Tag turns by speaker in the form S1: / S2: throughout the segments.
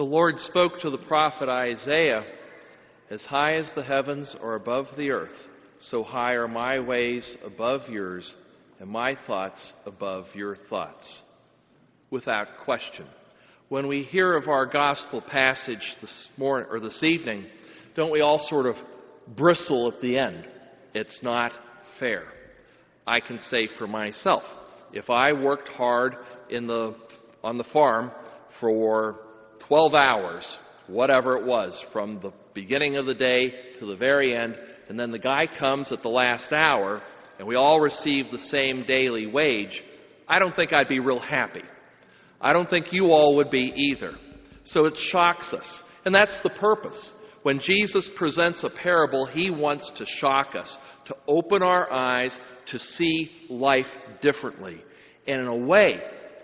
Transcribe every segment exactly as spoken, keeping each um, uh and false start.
S1: The Lord spoke to the prophet Isaiah, "As high as the heavens are above the earth, so high are my ways above yours, and my thoughts above your thoughts." Without question. When we hear of our gospel passage this morning or this evening, don't we all sort of bristle at the end? It's not fair. I can say for myself, if I worked hard in the on the farm for twelve hours, whatever it was, from the beginning of the day to the very end, and then the guy comes at the last hour, and we all receive the same daily wage, I don't think I'd be real happy. I don't think you all would be either. So it shocks us. And that's the purpose. When Jesus presents a parable, he wants to shock us, to open our eyes, to see life differently. And in a way,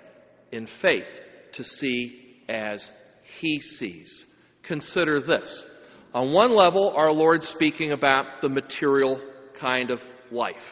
S1: in faith, to see as he sees. Consider this. On one level, our Lord's speaking about the material kind of life.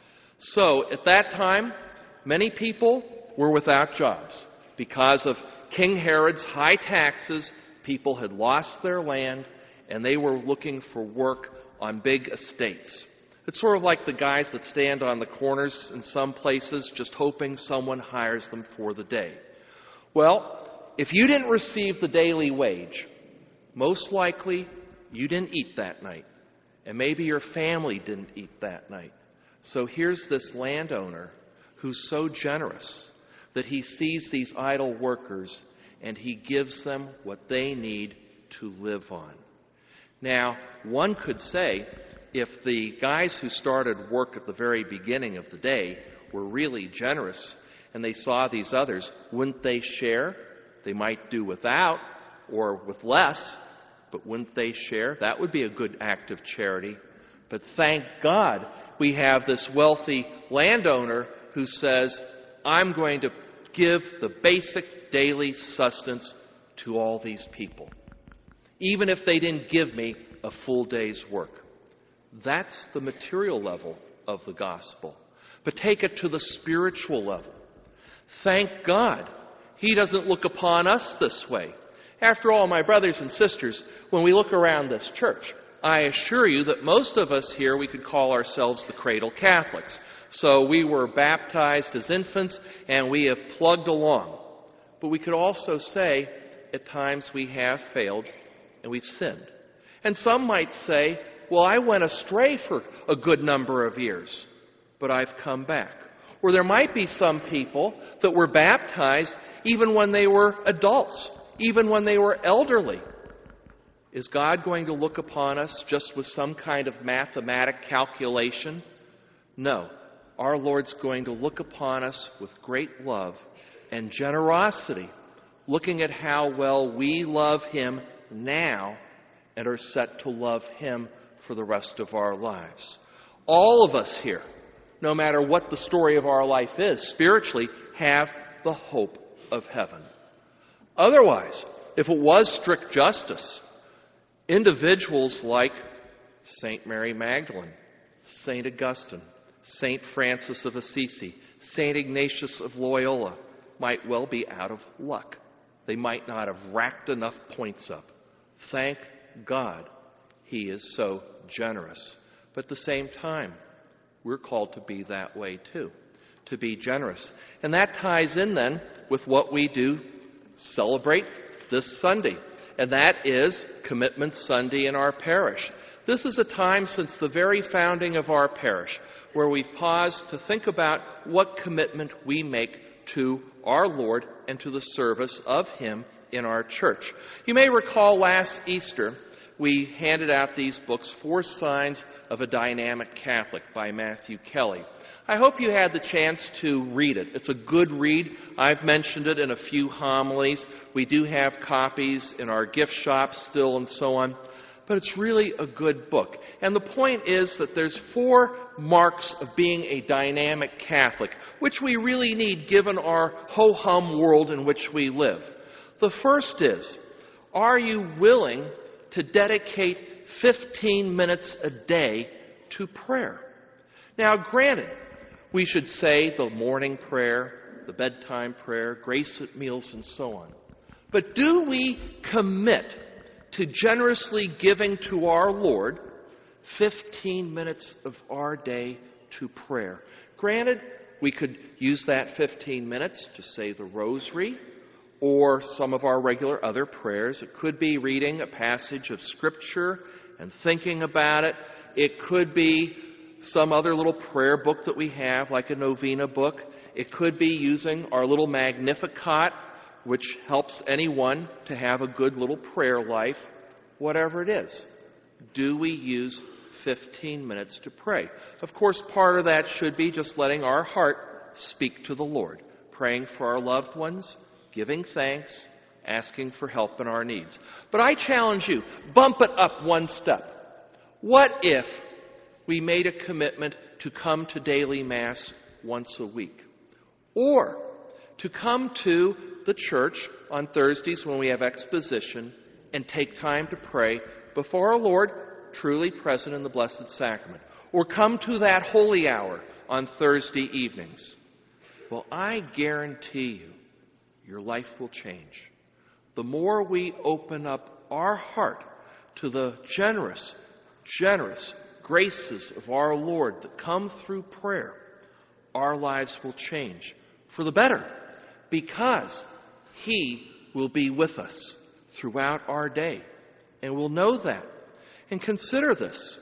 S1: So, at that time, many people were without jobs. Because of King Herod's high taxes, people had lost their land, and they were looking for work on big estates. It's sort of like the guys that stand on the corners in some places just hoping someone hires them for the day. Well, if you didn't receive the daily wage, most likely you didn't eat that night. And maybe your family didn't eat that night. So here's this landowner who's so generous that he sees these idle workers and he gives them what they need to live on. Now, one could say, if the guys who started work at the very beginning of the day were really generous and they saw these others, wouldn't they share? They might do without or with less, but wouldn't they share? That would be a good act of charity. But thank God we have this wealthy landowner who says, I'm going to give the basic daily sustenance to all these people, even if they didn't give me a full day's work. That's the material level of the gospel. But take it to the spiritual level. Thank God he doesn't look upon us this way. After all, my brothers and sisters, when we look around this church, I assure you that most of us here, we could call ourselves the cradle Catholics. So we were baptized as infants and we have plugged along. But we could also say, at times we have failed and we've sinned. And some might say, well, I went astray for a good number of years, but I've come back. Or there might be some people that were baptized even when they were adults, even when they were elderly. Is God going to look upon us just with some kind of mathematic calculation? No. Our Lord's going to look upon us with great love and generosity, looking at how well we love him now and are set to love him for the rest of our lives. All of us here, no matter what the story of our life is, spiritually have the hope of heaven. Otherwise, if it was strict justice, individuals like Saint Mary Magdalene, Saint Augustine, Saint Francis of Assisi, Saint Ignatius of Loyola might well be out of luck. They might not have racked enough points up. Thank God he is so generous. But at the same time, we're called to be that way too, to be generous. And that ties in then with what we do celebrate this Sunday, and that is Commitment Sunday in our parish. This is a time since the very founding of our parish where we've paused to think about what commitment we make to our Lord and to the service of him in our church. You may recall last Easter we handed out these books, Four Signs of a Dynamic Catholic by Matthew Kelly. I hope you had the chance to read it. It's a good read. I've mentioned it in a few homilies. We do have copies in our gift shop still and so on. But it's really a good book. And the point is that there's four marks of being a dynamic Catholic, which we really need given our ho-hum world in which we live. The first is, are you willing to dedicate fifteen minutes a day to prayer? Now, granted, we should say the morning prayer, the bedtime prayer, grace at meals, and so on. But do we commit to generously giving to our Lord fifteen minutes of our day to prayer? Granted, we could use that fifteen minutes to say the rosary or some of our regular other prayers. It could be reading a passage of Scripture and thinking about it. It could be some other little prayer book that we have, like a novena book. It could be using our little Magnificat, which helps anyone to have a good little prayer life. Whatever it is, do we use fifteen minutes to pray? Of course, part of that should be just letting our heart speak to the Lord, praying for our loved ones, giving thanks, asking for help in our needs. But I challenge you, bump it up one step. What if we made a commitment to come to daily Mass once a week? Or to come to the church on Thursdays when we have exposition and take time to pray before our Lord, truly present in the Blessed Sacrament. Or come to that holy hour on Thursday evenings. Well, I guarantee you, your life will change. The more we open up our heart to the generous, generous graces of our Lord that come through prayer, our lives will change for the better, because He will be with us throughout our day. And we'll know that. And consider this.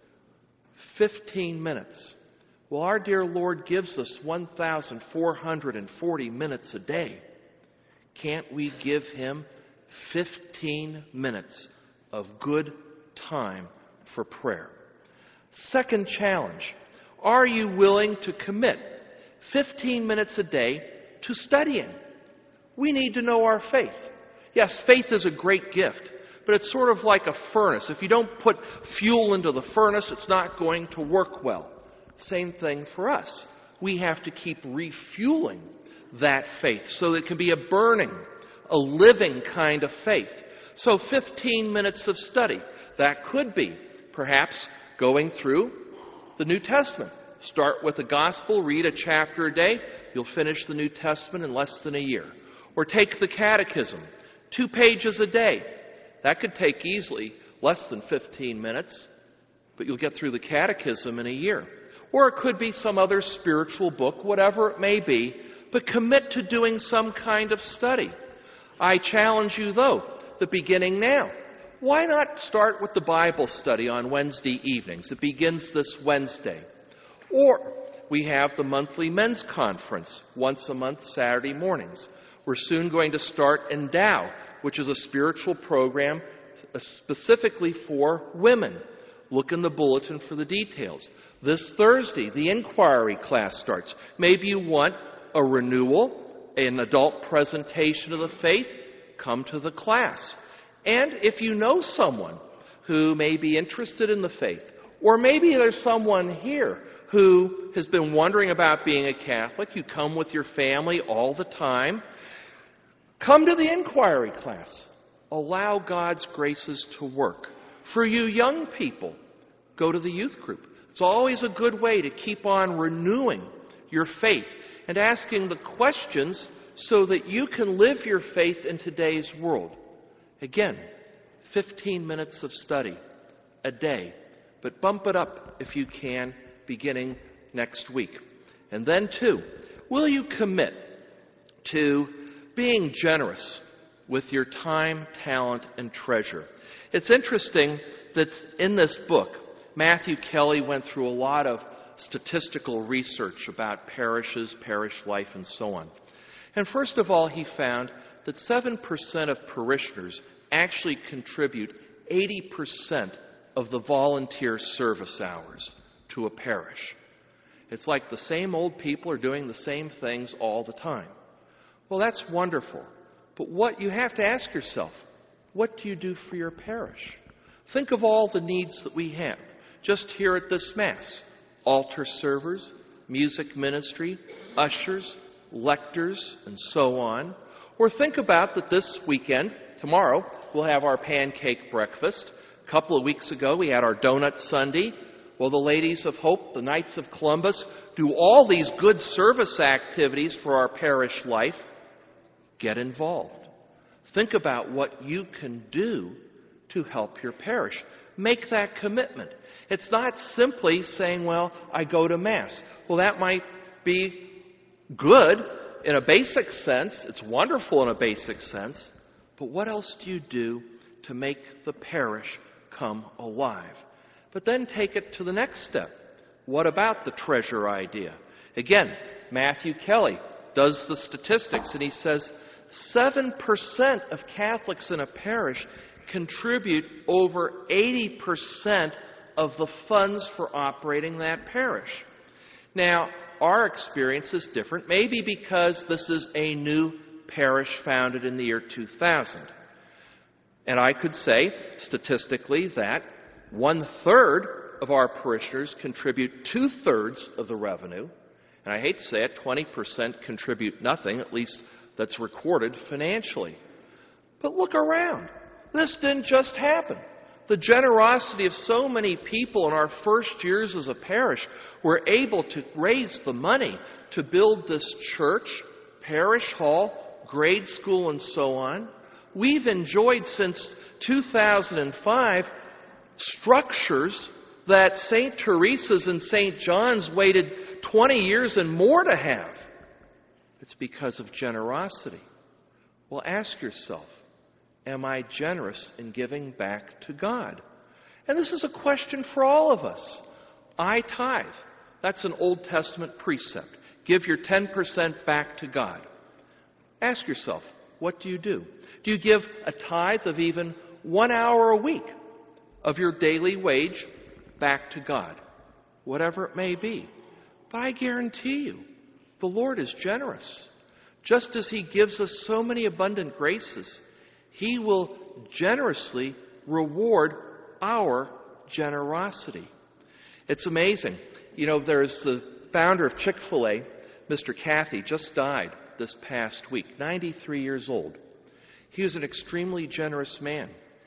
S1: fifteen minutes. Well, our dear Lord gives us one thousand four hundred forty minutes a day. Can't we give Him fifteen minutes of good time for prayer? Second challenge. Are you willing to commit fifteen minutes a day to studying? We need to know our faith. Yes, faith is a great gift, but it's sort of like a furnace. If you don't put fuel into the furnace, it's not going to work well. Same thing for us. We have to keep refueling that faith so that it can be a burning, a living kind of faith. So fifteen minutes of study. That could be perhaps going through the New Testament. Start with the Gospel, read a chapter a day. You'll finish the New Testament in less than a year. Or take the Catechism, two pages a day. That could take easily less than fifteen minutes, but you'll get through the Catechism in a year. Or it could be some other spiritual book, whatever it may be, but commit to doing some kind of study. I challenge you, though, the beginning now. Why not start with the Bible study on Wednesday evenings? It begins this Wednesday. Or we have the monthly men's conference once a month, Saturday mornings. We're soon going to start Endow, which is a spiritual program specifically for women. Look in the bulletin for the details. This Thursday, the inquiry class starts. Maybe you want a renewal, an adult presentation of the faith. Come to the class. And if you know someone who may be interested in the faith, or maybe there's someone here who has been wondering about being a Catholic, you come with your family all the time, come to the inquiry class. Allow God's graces to work. For you young people, go to the youth group. It's always a good way to keep on renewing your faith and asking the questions so that you can live your faith in today's world. Again, fifteen minutes of study a day, but bump it up if you can beginning next week. And then, too, will you commit to being generous with your time, talent, and treasure? It's interesting that in this book, Matthew Kelly went through a lot of statistical research about parishes, parish life, and so on. And first of all, he found that seven percent of parishioners actually contribute eighty percent of the volunteer service hours to a parish. It's like the same old people are doing the same things all the time. Well, that's wonderful. But what you have to ask yourself, what do you do for your parish? Think of all the needs that we have. Just here at this Mass, altar servers, music ministry, ushers, lectors, and so on. Or think about that this weekend, tomorrow, we'll have our pancake breakfast. A couple of weeks ago, we had our Donut Sunday. Well, the Ladies of Hope, the Knights of Columbus, do all these good service activities for our parish life. Get involved. Think about what you can do to help your parish. Make that commitment. It's not simply saying, well, I go to Mass. Well, that might be good in a basic sense. It's wonderful in a basic sense. But what else do you do to make the parish come alive? But then take it to the next step. What about the treasure idea? Again, Matthew Kelly does the statistics, and he says seven percent of Catholics in a parish contribute over eighty percent of the funds for operating that parish. Now, our experience is different, maybe because this is a new parish founded in the year two thousand. And I could say, statistically, that one-third of our parishioners contribute two-thirds of the revenue. And I hate to say it, twenty percent contribute nothing, at least that's recorded financially. But look around. This didn't just happen. The generosity of so many people in our first years as a parish were able to raise the money to build this church, parish hall, grade school, and so on. We've enjoyed since two thousand five structures that Saint Teresa's and Saint John's waited twenty years and more to have. It's because of generosity. Well, ask yourself, am I generous in giving back to God? And this is a question for all of us. I tithe. That's an Old Testament precept. Give your ten percent back to God. Ask yourself, what do you do? Do you give a tithe of even one hour a week of your daily wage back to God? Whatever it may be. But I guarantee you, the Lord is generous. Just as He gives us so many abundant graces, He will generously reward our generosity. It's amazing. You know, there's the founder of Chick-fil-A, Mister Cathy, just died this past week, ninety-three years old. He was an extremely generous man.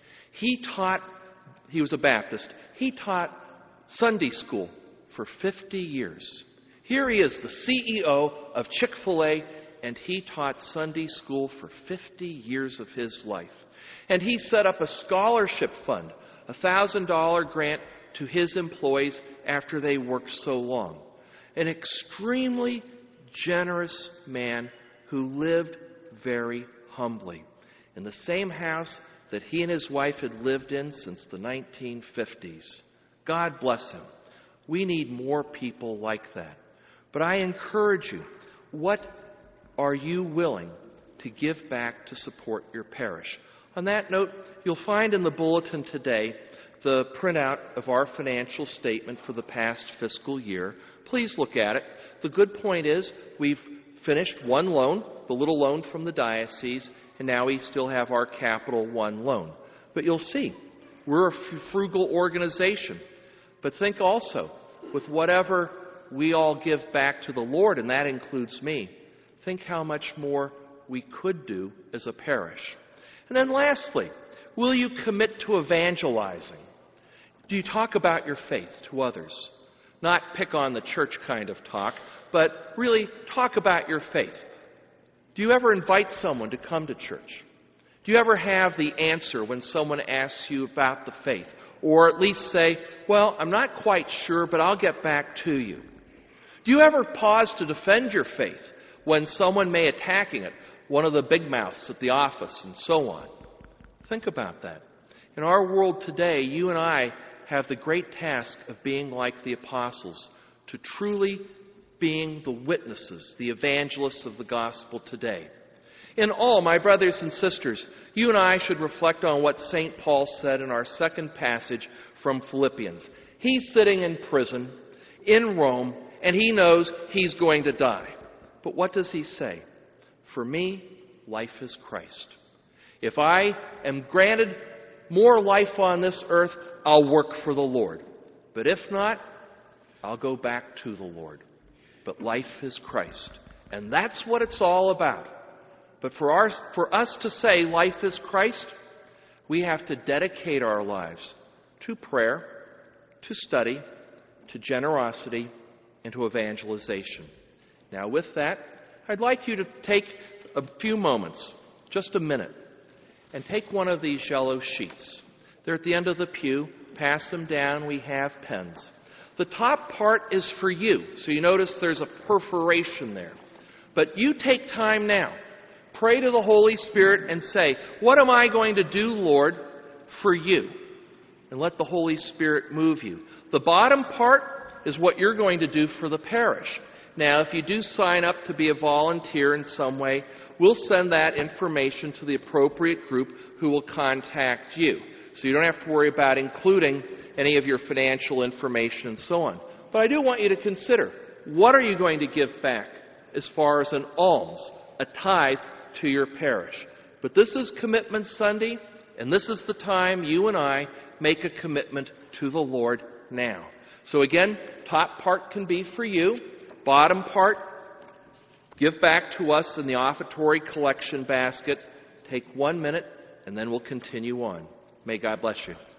S1: He taught, he was a Baptist, he taught Sunday school for fifty years. Here he is, the C E O of Chick-fil-A, and he taught Sunday school for fifty years of his life. And he set up a scholarship fund, a one thousand dollars grant to his employees after they worked so long. An extremely generous man who lived very humbly in the same house that he and his wife had lived in since the nineteen fifties. God bless him. We need more people like that. But I encourage you, what are you willing to give back to support your parish? On that note, you'll find in the bulletin today the printout of our financial statement for the past fiscal year. Please look at it. The good point is we've finished one loan, the little loan from the diocese, and now we still have our Capital One loan. But you'll see, we're a frugal organization. But think also, with whatever we all give back to the Lord, and that includes me, think how much more we could do as a parish. And then lastly, will you commit to evangelizing? Do you talk about your faith to others? Not pick on the church kind of talk, but really talk about your faith. Do you ever invite someone to come to church? Do you ever have the answer when someone asks you about the faith? Or at least say, well, I'm not quite sure, but I'll get back to you. Do you ever pause to defend your faith when someone may attacking it, one of the big mouths at the office and so on? Think about that. In our world today, you and I have the great task of being like the apostles, to truly being the witnesses, the evangelists of the gospel today. In all, my brothers and sisters, you and I should reflect on what Saint Paul said in our second passage from Philippians. He's sitting in prison in Rome, and he knows he's going to die. But what does he say? For me, life is Christ. If I am granted more life on this earth, I'll work for the Lord. But if not, I'll go back to the Lord. But life is Christ. And that's what it's all about. But for, our, for us to say life is Christ, we have to dedicate our lives to prayer, to study, to generosity, and to evangelization. Now with that, I'd like you to take a few moments, just a minute, and take one of these yellow sheets. They're at the end of the pew. Pass them down. We have pens. The top part is for you. So you notice there's a perforation there. But you take time now. Pray to the Holy Spirit and say, what am I going to do, Lord, for you? And let the Holy Spirit move you. The bottom part is what you're going to do for the parish. Now, if you do sign up to be a volunteer in some way, we'll send that information to the appropriate group who will contact you. So you don't have to worry about including any of your financial information and so on. But I do want you to consider, what are you going to give back as far as an alms, a tithe to your parish? But this is Commitment Sunday, and this is the time you and I make a commitment to the Lord now. So again, top part can be for you. Bottom part, give back to us in the offertory collection basket. Take one minute, and then we'll continue on. May God bless you.